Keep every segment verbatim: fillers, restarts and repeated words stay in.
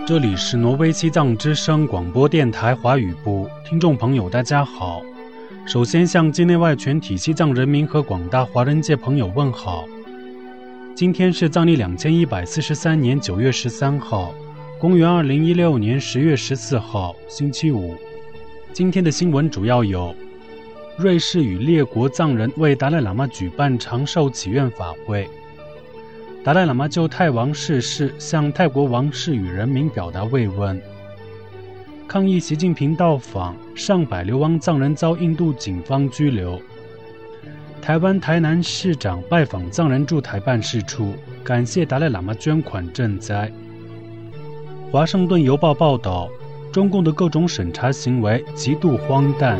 这里是挪威西藏之声广播电台华语部，听众朋友大家好。首先向境内外全体西藏人民和广大华人界朋友问好。今天是藏历两千一百四十三年九月十三号，公元二零一六年十月十四号，星期五。今天的新闻主要有：瑞士与列国藏人为达赖喇嘛举办长寿祈愿法会；达赖喇嘛就泰王逝世向泰国王室与人民表达慰问；抗议习近平到访，上百流亡藏人遭印度警方拘留；台湾台南市长拜访藏人驻台办事处，感谢达赖喇嘛捐款赈灾。华盛顿邮报报道，中共的各种审查行为极度荒诞。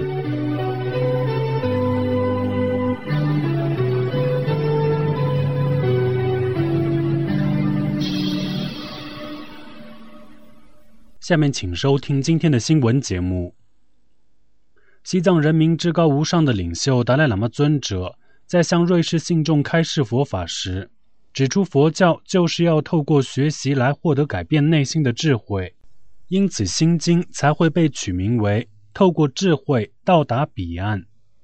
下面请收听今天的新闻节目。西藏人民至高无上的领袖达赖喇嘛尊者在向瑞士信众开示佛法时，指出佛教就是要透过学习来获得改变内心的智慧，因此心经才会被取名为透过智慧到达彼岸。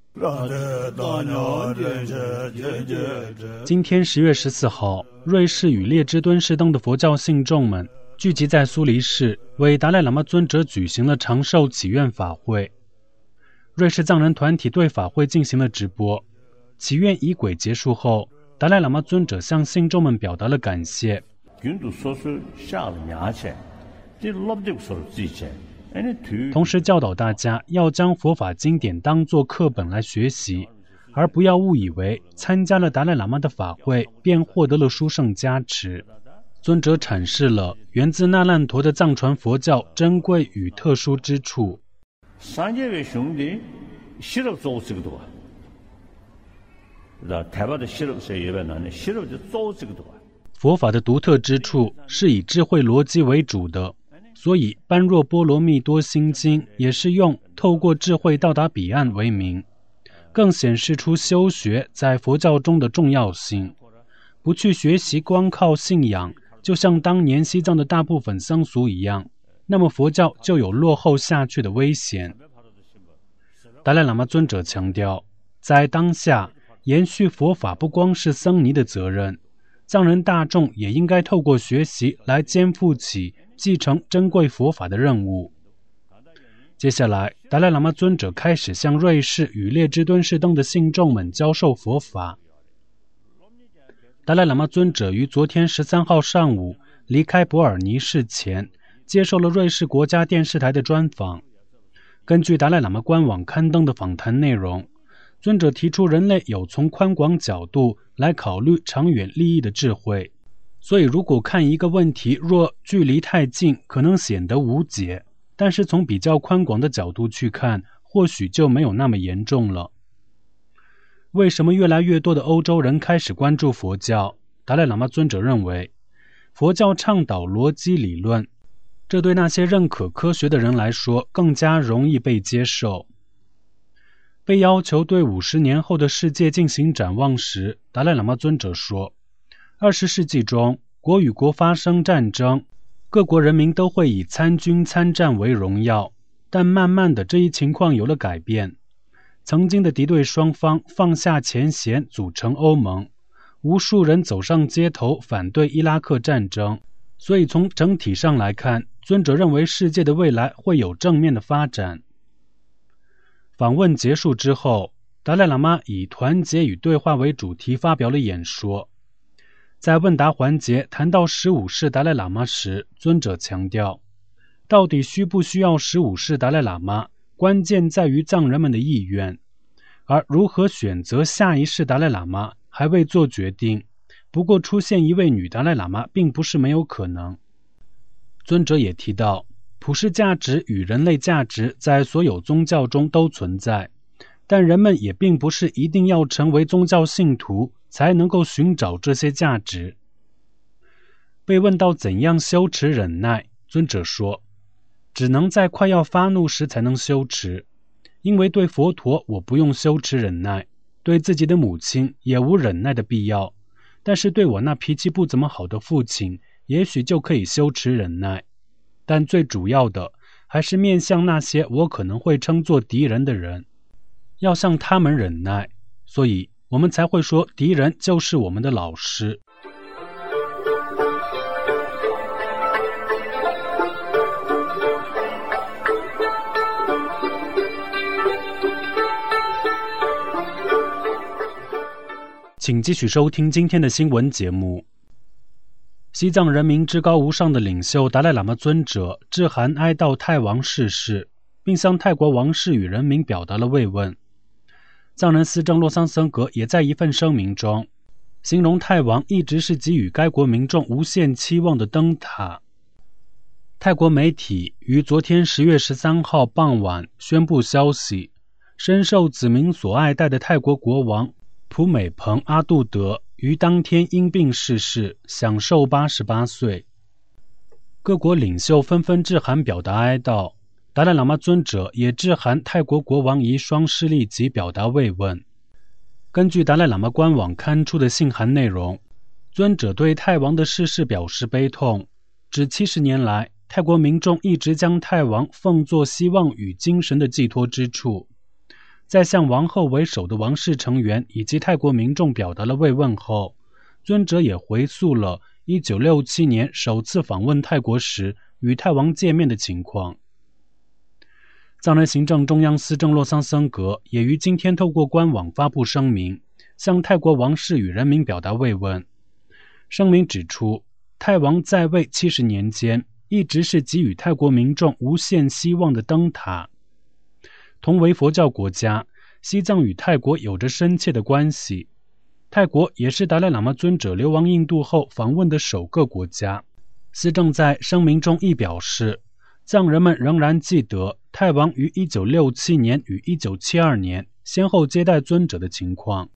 今天十月十四号，瑞士与列支敦士登的佛教信众们聚集在苏黎世，为达赖喇嘛尊者举行了长寿祈愿法会。瑞士藏人团体对法会进行了直播。祈愿仪轨结束后，达赖喇嘛尊者向信众们表达了感谢。同时教导大家要将佛法经典当作课本来学习，而不要误以为参加了达赖喇嘛的法会便获得了殊胜加持。尊者阐释了源自那烂陀的藏传佛教珍贵与特殊之处。佛法的独特之处是以智慧逻辑为主的，所以般若波罗蜜多心经也是用透过智慧到达彼岸为名，更显示出修学在佛教中的重要性。不去学习光靠信仰，就像当年西藏的大部分僧俗一样，那么佛教就有落后下去的危险。达赖喇嘛尊者强调，在当下延续佛法不光是僧尼的责任，藏人大众也应该透过学习来肩负起继承珍贵佛法的任务。接下来，达赖喇嘛尊者开始向瑞士与列支敦士登的信众们教授佛法。达赖喇嘛尊者于昨天十三号上午离开伯尔尼市前，接受了瑞士国家电视台的专访。根据达赖喇嘛官网刊登的访谈内容，尊者提出人类有从宽广角度来考虑长远利益的智慧，所以如果看一个问题若距离太近，可能显得无解，但是从比较宽广的角度去看，或许就没有那么严重了。为什么越来越多的欧洲人开始关注佛教？达赖喇嘛尊者认为，佛教倡导逻辑理论，这对那些认可科学的人来说更加容易被接受。被要求对五十年后的世界进行展望时，达赖喇嘛尊者说，二十世纪中，国与国发生战争，各国人民都会以参军参战为荣耀，但慢慢的这一情况有了改变。曾经的敌对双方放下前嫌，组成欧盟，无数人走上街头反对伊拉克战争，所以从整体上来看，尊者认为世界的未来会有正面的发展。访问结束之后，达赖喇嘛以团结与对话为主题发表了演说。在问答环节谈到十五世达赖喇嘛时，尊者强调，到底需不需要十五世达赖喇嘛，关键在于藏人们的意愿，而如何选择下一世达赖喇嘛还未做决定。不过出现一位女达赖喇嘛并不是没有可能。尊者也提到，普世价值与人类价值在所有宗教中都存在，但人们也并不是一定要成为宗教信徒才能够寻找这些价值。被问到怎样修持忍耐，尊者说，只能在快要发怒时才能修持，因为对佛陀我不用修持忍耐，对自己的母亲也无忍耐的必要，但是对我那脾气不怎么好的父亲，也许就可以修持忍耐。 但最主要的还是面向那些我可能会称作敌人的人，要向他们忍耐，所以我们才会说敌人就是我们的老师。请继续收听今天的新闻节目。西藏人民至高无上的领袖达赖喇嘛尊者致函哀悼泰王逝世，并向泰国王室与人民表达了慰问。藏人司政洛桑僧格也在一份声明中形容泰王一直是给予该国民众无限期望的灯塔。泰国媒体于昨天十月十三号傍晚宣布消息，深受子民所爱戴的泰国国王普美蓬阿杜德于当天因病逝世，享寿八十八岁。各国领袖纷纷致函表达哀悼，达赖喇嘛尊者也致函泰国国王遗孀施利吉表达慰问。根据达赖喇嘛官网刊出的信函内容，尊者对泰王的逝世表示悲痛，指七十年来泰国民众一直将泰王奉作希望与精神的寄托之处。在向王后为首的王室成员以及泰国民众表达了慰问后，尊者也回溯了一九六七年首次访问泰国时与泰王见面的情况。藏人行政中央司政洛桑僧格也于今天透过官网发布声明，向泰国王室与人民表达慰问。声明指出，泰王在位七十年间一直是给予泰国民众无限希望的灯塔。同为佛教国家，西藏与泰国有着深切的关系。泰国也是达赖喇嘛尊者流亡印度后访问的首个国家。司政在声明中亦表示，藏人们仍然记得泰王于一九六七年与一九七二年先后接待尊者的情况。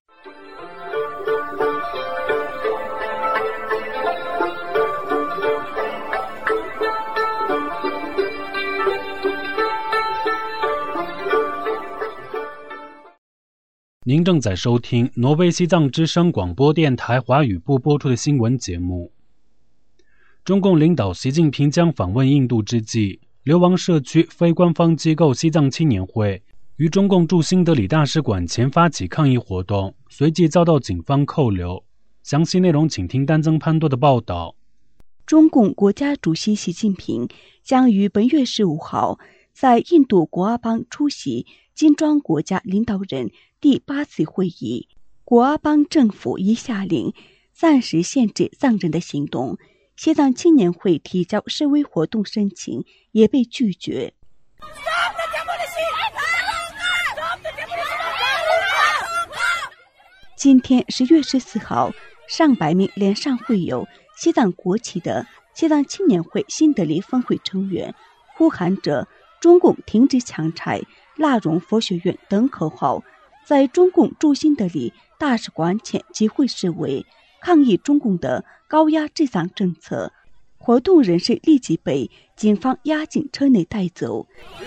您正在收听挪威西藏之声广播电台华语部播出的新闻节目。中共领导习近平将访问印度之际，流亡社区非官方机构西藏青年会于中共驻新德里大使馆前发起抗议活动，随即遭到警方扣留。详细内容请听丹增潘多的报道。 中共国家主席习近平将于本月十五号在印度果阿邦出席金砖国家领导人第八次会议。果阿邦政府已下令暂时限制藏人的行动，西藏青年会提交示威活动申请也被拒绝。今天十月十四号，上百名脸上绘有西藏国旗的西藏青年会新德里分会成员呼喊着中共停止强拆、腊容佛学院等口号，在中共驻新德里大使馆前集会示威，抗议中共的高压治藏政策。活动人士立即被警方押进车内带走。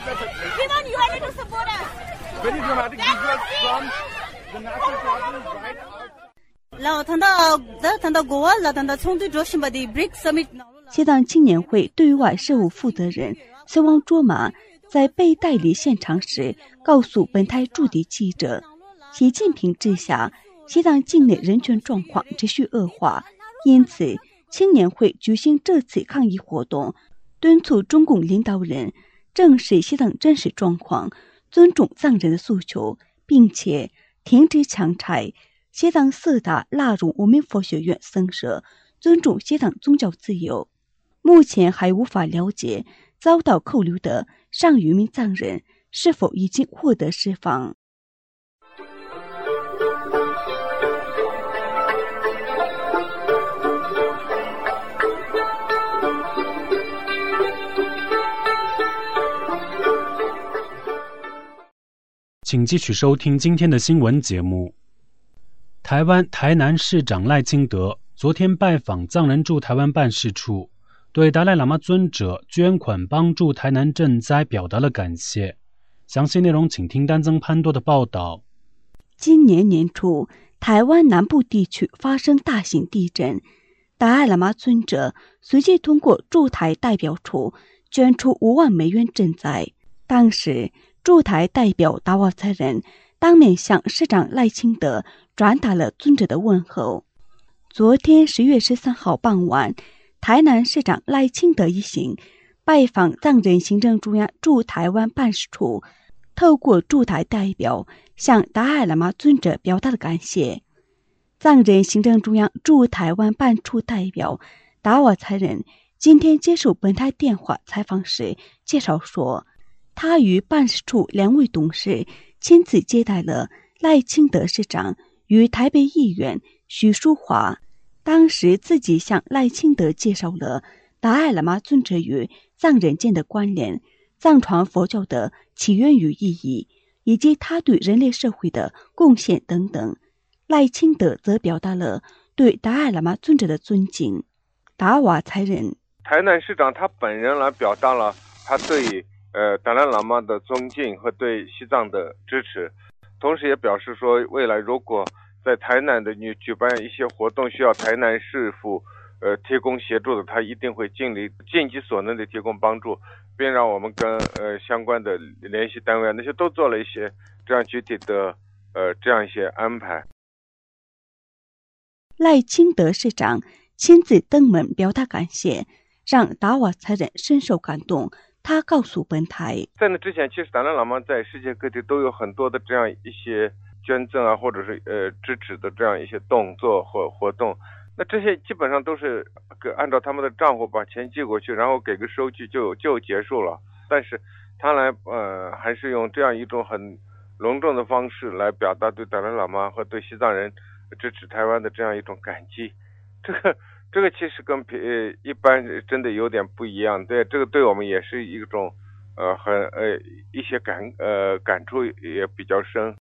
西藏青年会对外事务负责人斯旺卓玛在被带离现场时告诉本台驻地记者，习近平治下西藏境内人权状况持续恶化，因此青年会举行这次抗议活动，敦促中共领导人正视西藏真实状况，尊重藏人的诉求，并且停止强拆西藏四大腊容无名佛学院僧舍，尊重西藏宗教自由。目前还无法了解遭到扣留的上余名藏人是否已经获得释放。 请继续收听今天的新闻节目。台湾台南市长赖清德昨天拜访藏人驻台湾办事处，对达赖喇嘛尊者捐款帮助台南赈灾表达了感谢。详细内容请听丹增潘多的报道。 今年年初，台湾南部地区发生大型地震，达赖喇嘛尊者随即通过驻台代表处捐出五万美元赈灾。当时驻台代表达瓦才仁当面向市长赖清德转达了尊者的问候。昨天十月十三号傍晚，台南市长赖清德一行拜访藏人行政中央驻台湾办事处，透过驻台代表向达赖喇嘛尊者表达了感谢。藏人行政中央驻台湾办处代表达瓦才仁今天接受本台电话采访时介绍说，他与办事处两位董事亲自接待了赖清德市长与台北议员许淑华，当时自己向赖清德介绍了达赖喇嘛尊者与藏人间的关联、藏传佛教的起源与意义，以及他对人类社会的贡献等等。赖清德则表达了对达赖喇嘛尊者的尊敬。达瓦才仁台南市长他本人来表达了他对呃达赖喇嘛的尊敬和对西藏的支持，同时也表示说，未来如果在台南的你举办一些活动需要台南市府呃提供协助的，他一定会尽力尽己所能的提供帮助，并让我们跟呃相关的联系单位那些都做了一些这样具体的呃这样一些安排。 赖清德市长亲自登门表达感谢，让达瓦才仁深受感动。他告诉本台， 在那之前，其实达赖喇嘛在世界各地都有很多的这样一些捐赠啊，或者是呃支持的这样一些动作或活动。那这些基本上都是按照他们的账户把钱寄过去，然后给个收据就就结束了。但是他来呃还是用这样一种很隆重的方式来表达对达赖喇嘛和对西藏人支持台湾的这样一种感激。这个这个其实跟呃一般真的有点不一样，对，这个对我们也是一种呃很呃一些感呃感触也比较深。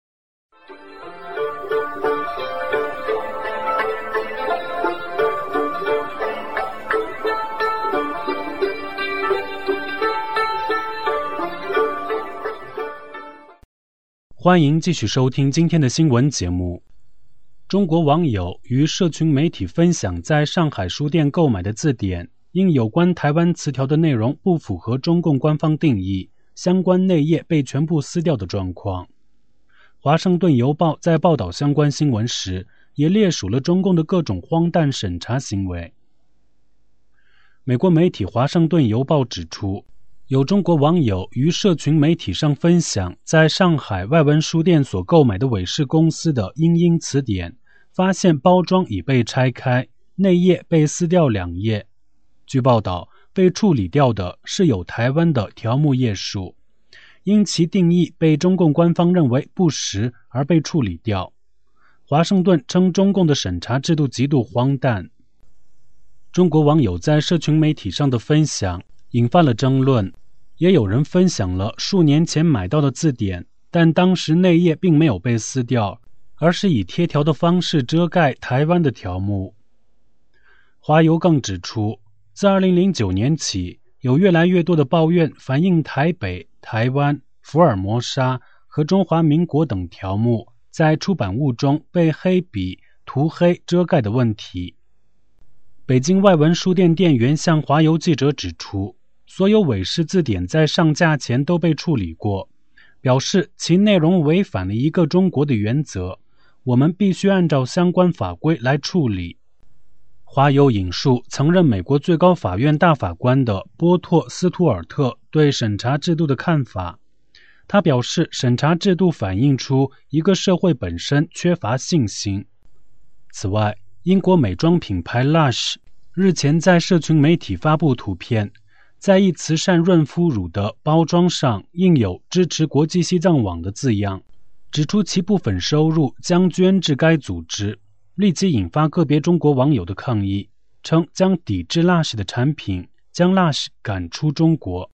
欢迎继续收听今天的新闻节目。中国网友于社群媒体分享在上海书店购买的字典，因有关台湾词条的内容不符合中共官方定义，相关内页被全部撕掉的状况。华盛顿邮报在报道相关新闻时，也列数了中共的各种荒诞审查行为。美国媒体华盛顿邮报指出，有中国网友于社群媒体上分享在上海外文书店所购买的韦氏公司的英英词典，发现包装已被拆开，内页被撕掉两页。据报道，被处理掉的是有台湾的条目页数，因其定义被中共官方认为不实而被处理掉。华盛顿称中共的审查制度极度荒诞。中国网友在社群媒体上的分享引发了争论，也有人分享了数年前买到的字典，但当时内页并没有被撕掉，而是以贴条的方式遮盖台湾的条目。华邮更指出，自二零零九年起，有越来越多的抱怨反映台北、台湾、福尔摩沙和中华民国等条目在出版物中被黑笔涂黑遮盖的问题。北京外文书店店员向华邮记者指出，所有韦氏字典在上架前都被处理过，表示其内容违反了一个中国的原则，我们必须按照相关法规来处理。华邮引述曾任美国最高法院大法官的波托斯图尔特对审查制度的看法，他表示，审查制度反映出一个社会本身缺乏信心。此外，英国美妆品牌 Lush 日前在社群媒体发布图片，在一慈善润肤乳的包装上印有支持国际西藏网的字样，指出其部分收入将捐至该组织，立即引发个别中国网友的抗议，称将抵制 Lush 的产品，将 Lush 赶出中国。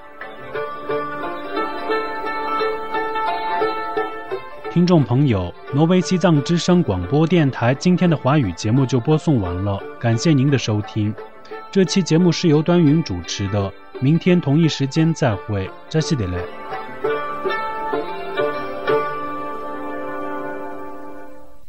听众朋友，挪威西藏之声广播电台今天的华语节目就播送完了，感谢您的收听。这期节目是由端云主持的，明天同一时间再会，扎西德勒。